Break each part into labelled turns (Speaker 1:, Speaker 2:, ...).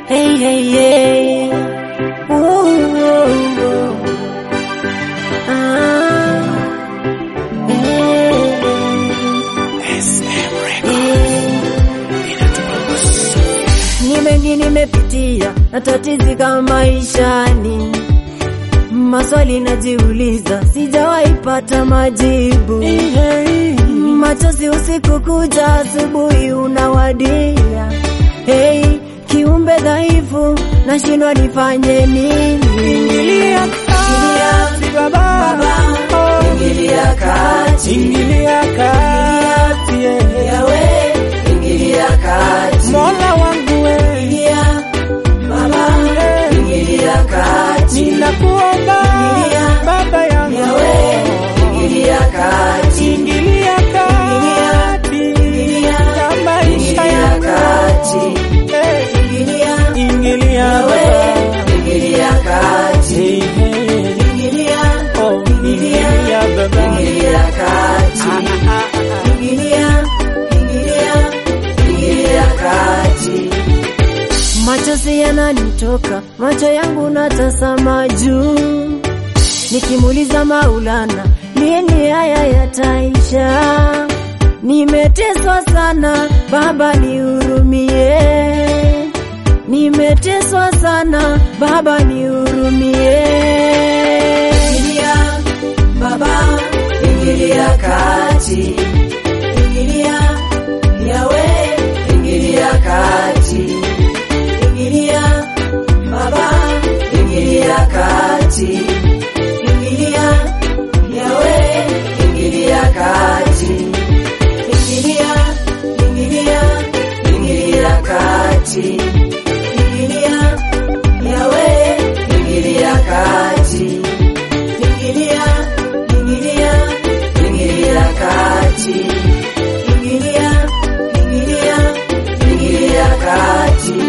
Speaker 1: Hey, hey, hey. Ooh, ooh, ooh. Ni mengi nimepitia na tatizika maishani, maswali najiuliza sijawahi pata majibu. Machozi usiku kuja, asubuhi unawadia. Hey, kiumbe dhaifu nashindwa nifanye nini?
Speaker 2: Ingilia kati baba,
Speaker 1: ingilia kati,
Speaker 2: ingilia kati,
Speaker 1: Yawe, ingilia kati,
Speaker 2: Mola wangu we,
Speaker 1: ingilia baba, ingilia kati,
Speaker 2: ninakuomba baba yangu,
Speaker 1: Yawe, ingilia kati,
Speaker 2: ingilia kati, ya maisha yangu, ingilia
Speaker 1: Yawe,
Speaker 2: baba,
Speaker 1: ingilia kati, ingilia
Speaker 2: baba,
Speaker 1: ingilia kati, ingilia kati. Machozi yananitoka, macho yangu natazama juu, nikimuuliza Maulana, lini haya yataisha? Nimeteswa sana Baba, nihurumie. Nimeteswa sana Baba, nihurumie. Ingilia Baba, ingilia kati, ingilia Yawe, ingilia kati, ingilia Baba, ingilia kati, ingilia Yawe, ingilia kati, ingilia kati, ingilia Yawe, ingilia kati, ingilia kati, ingilia kati.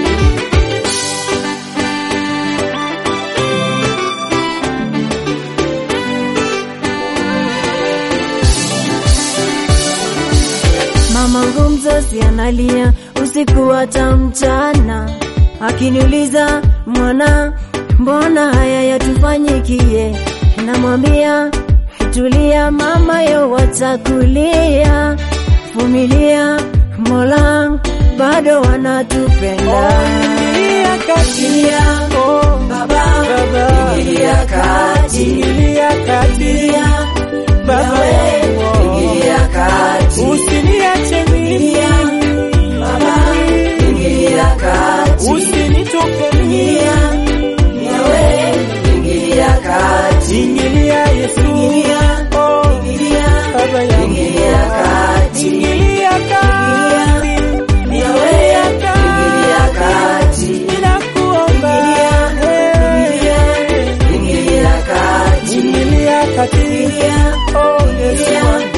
Speaker 1: Mamangu mzazi analia usiku hata mchana, akiniuliza mwana, mbona haya yatufanyikie? Namwambia tulia mama, yo watakulia, vumilia, Mola bado wanatupenda.
Speaker 2: ingilia kati,
Speaker 1: Ingilia Baba, ingilia kati,
Speaker 2: ingilia kati, baba yangu,
Speaker 1: ingilia kati,
Speaker 2: usiniache mimi
Speaker 1: Baba, ingilia kati,
Speaker 2: usinitupe mimi,
Speaker 1: Yawe, ingilia kati,
Speaker 2: ingilia Yesu, baba yangu,
Speaker 1: ingilia kati,
Speaker 2: ingilia kati,
Speaker 1: Yawe, ingilia kati,
Speaker 2: ninakuomba,
Speaker 1: ingilia kati,
Speaker 2: ingilia kati, oh Yesu wangu.